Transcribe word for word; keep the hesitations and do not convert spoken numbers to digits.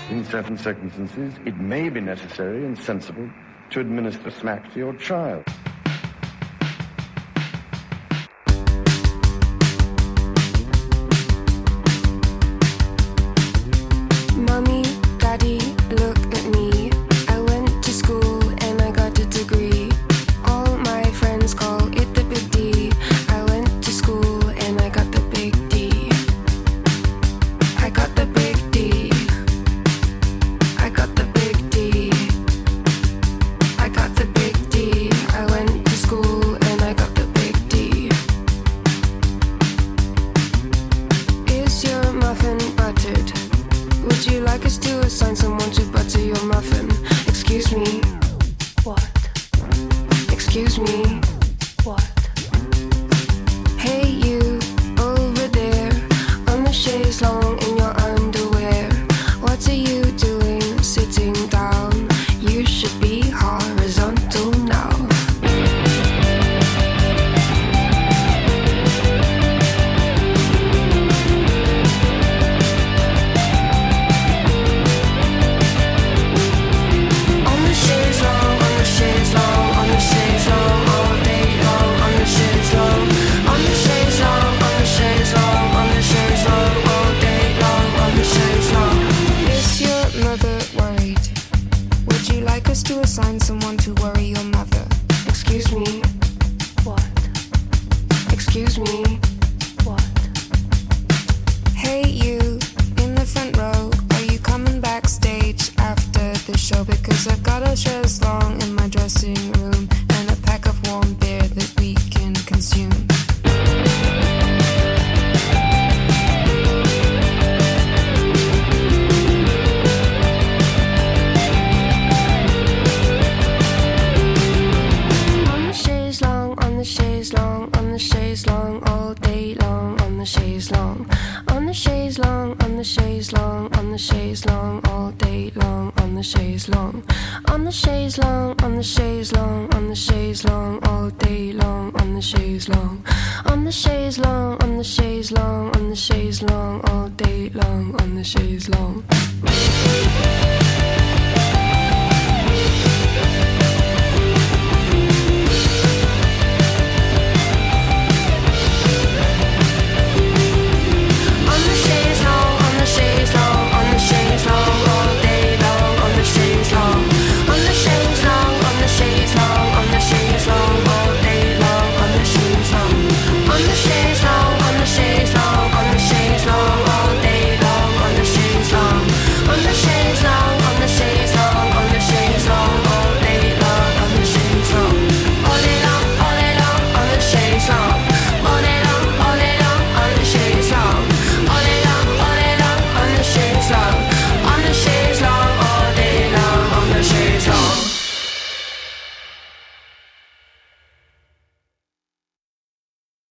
In certain circumstances, it may be necessary and sensible to administer smack to your child. Mommy, Daddy, look at me. I went to school and I got a degree. All my friends call it the big D. I went to school and I got the big D. I got the big D. I got the big D. I got the big D. I went to school and I got the big D. Is your muffin buttered? Would you like us to assign someone to butter your muffin? Excuse me. What? Excuse me. What? Hey you, over there, on the chaise longue in your underwear. What are you doing sitting down? You should be horizontal now. On the chaise longue, on the chaise longue, on the chaise longue, all day long. On the chaise longue, on the chaise longue, on the chaise longue, on the chaise longue, all day long. On the chaise longue. Is your mother worried? Would you like us to assign someone to worry your mother? Excuse me. What? Excuse me. What? Hey you, in the front row, are you coming backstage after the show? Because I've got a chaise longue in my dressing room and a pack of warm beer that we can consume. On the chaise longue, on the chaise longue, on the chaise longue, all day long. On the chaise longue, on the chaise longue, on the chaise longue, on the chaise longue, all day long. On the chaise longue, on the chaise longue, on the chaise longue, on the chaise longue, all day long. On the chaise longue, on the chaise longue, on the chaise longue, on the chaise longue, all day long. On the chaise longue.